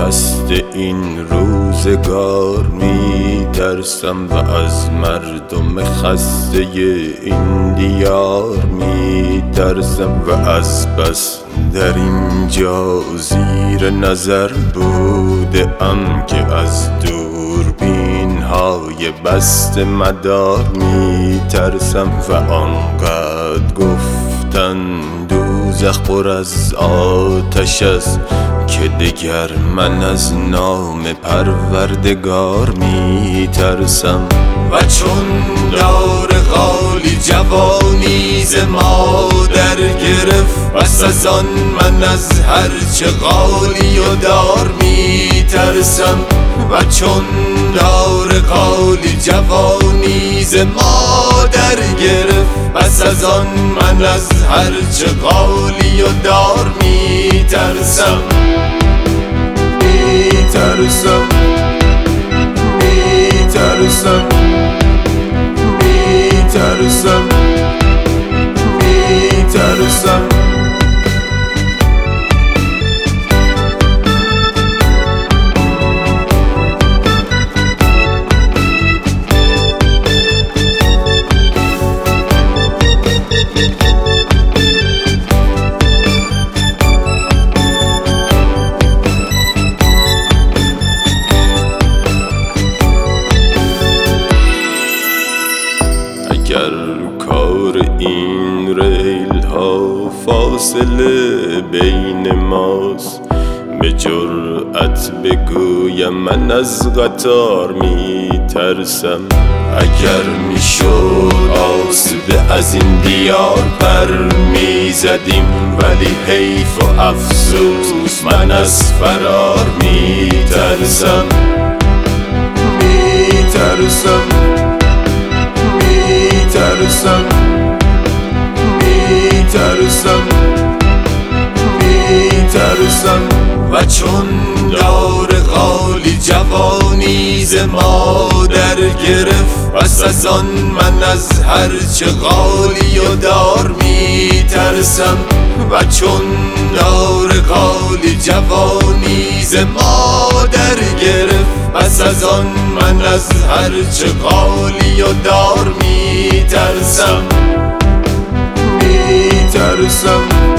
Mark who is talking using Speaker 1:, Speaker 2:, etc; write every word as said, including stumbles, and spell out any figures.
Speaker 1: پست این روزگار می ترسم و از مردم خسته این دیار می ترسم و از بس در اینجا زیر نظر بوده ام که از دوربین های بست مدار می ترسم و آنقدر گفتن دوزخ پر از آتش است که دگر من از نام پروردگار می ترسم. و چون دار غالی جوانی ز مادر گرفت، پس از آن من از هرچه غالی و دار می ترسم. و چون دار غالی جوانی ز مادر گرفت، پس از آن من از هرچه غالی و دار می ترسم. می ترسم می ترسم می ترسم می ترسم اگر کار این ریل ها فاصله بین ماست، به جرأت بگویم من از قطار می ترسم. اگر می شد آسوده از این دیار پر می زدیم، ولی حیف و افسوس من از فرار می ترسم. می ترسم می ترسم می ترسم می ترسم. و چون دار غالی جوانی ز مادر گرفت، پس از آن من از هرچه غالی و دار می ترسم. و چون دار غالی جوانی ز مادر گرفت، پس از آن من از هرچه غالی و دار می ترسم. می ترسم